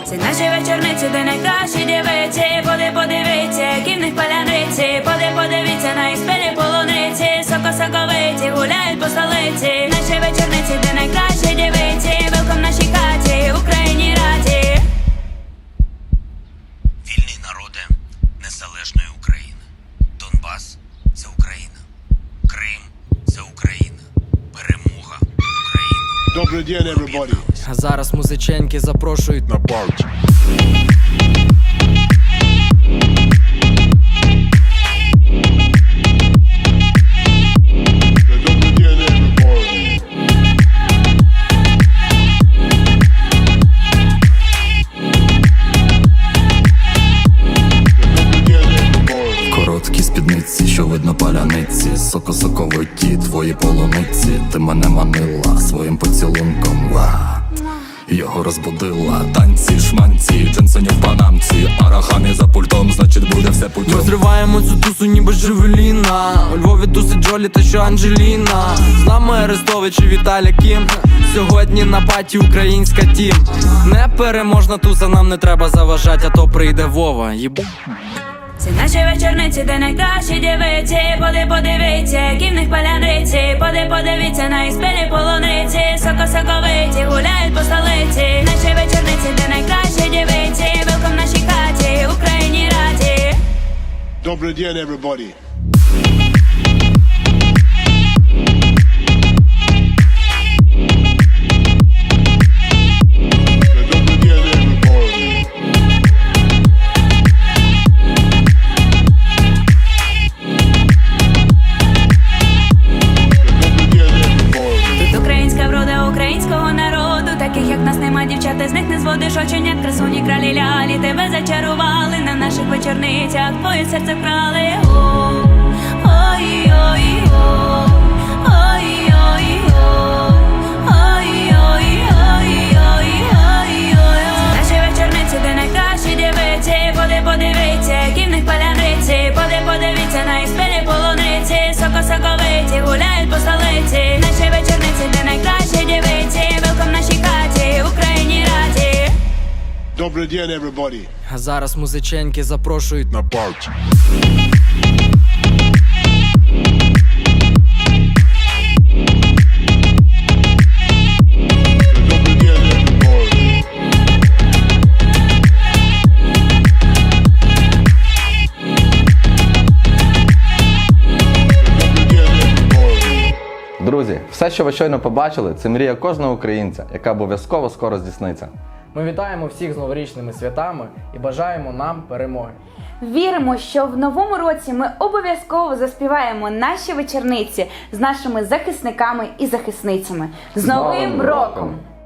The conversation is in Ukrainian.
Це наші вечорниці, де найкращі дівиці. Подивіться, які в них паляниці. Подивіться на їх спілі полуниці. Соковиті гуляють по столиці. Наші вечорниці, де найкращі дівиці. Велком в нашій хаті, Україні раді. Вільний народи незалежної України. Донбас – це Україна. Крим – це Україна. Перемога України. Добрий день, everybody. А зараз музиченьки запрошують на парті. Короткі спідниці, що видно паляниці, соковиті твої полуниці. Ти мене манила своїм поцілунком, його розбудила. Танці, шманці, джинсоні в панамці. Арахамі за пультом, значить буде все путем. Ми зриваємо цю тусу ніби Джевеліна. У Львові тусить Джолі та що Анджеліна. З нами Арестович і Віталя Кім. Сьогодні на паті українська тім. Непереможна туса, нам не треба заважать, а то прийде Вова. Це наші вечорниці, де найкращі дівиці. Подивіться, які в них паляниці. Подивіться на їх спілі полуниці. Соковиті гуляють по столиці. Наші вечорниці, де найкращі дівиці. Велком в нашій хаті, Україні раді. Добрий день, everybody. Дівчата з них не зводиш оченят, красуні кралі лялі. Тебе зачарували, на наших вечорницях твоє серце вкрали. Наші вечорниці, де найкращі дівиці. Подивіться, які в них паляниці. Подивіться на їх спілі полуниці. Соковиті гуляють по столиці. Наші вечорниці, де найкращі дівиці. Велком в нашій хаті, Україні раді. Добрий день, everybody. А зараз музиченьки запрошують на парті. Друзі, все, що ви щойно побачили, це мрія кожного українця, яка обов'язково скоро здійсниться. Ми вітаємо всіх з новорічними святами і бажаємо нам перемоги. Віримо, що в новому році ми обов'язково заспіваємо наші вечорниці з нашими захисниками і захисницями. З Новим роком!